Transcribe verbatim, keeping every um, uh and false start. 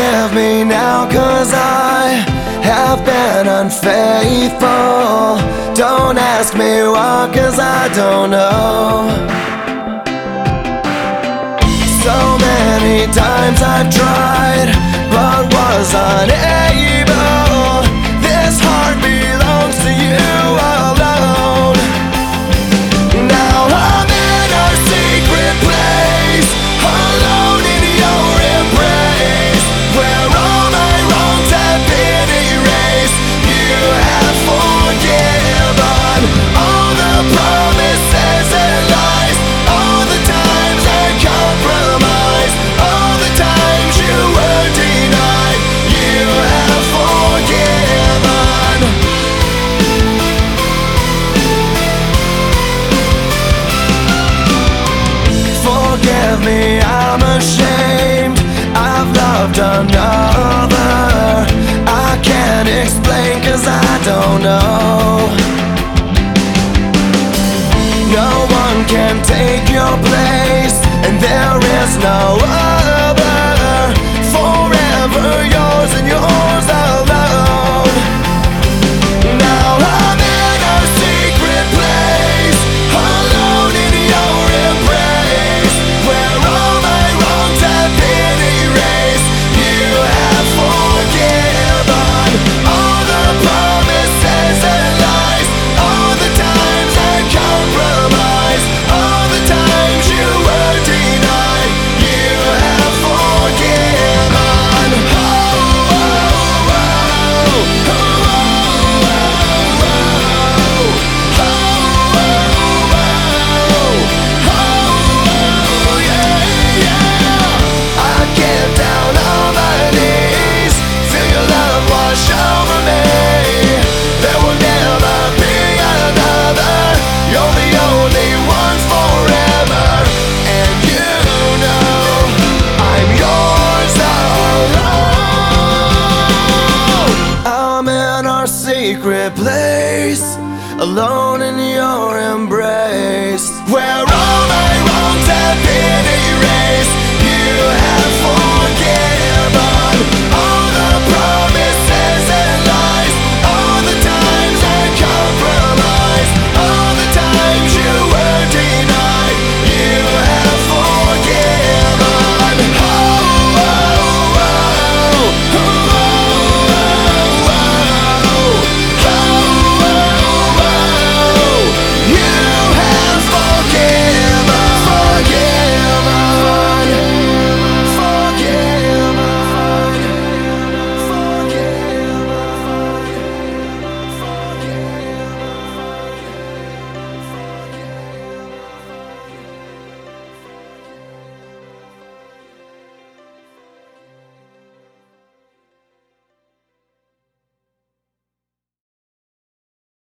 Forgive me now, 'cause I have been unfaithful. Don't ask me why, 'cause I don't know. So many times I've tried, but was unable. This heart belongs to you alone. Now I'm in a secret place, alone in your embrace, where all my wrongs have been erased. You have forgiven all the promises and lies, all the times I compromised, all the times you were denied. You have forgiven. Forgive me, I'm ashamed. I've loved another. I can't explain, 'cause I don't know. No one can take your place, and there is no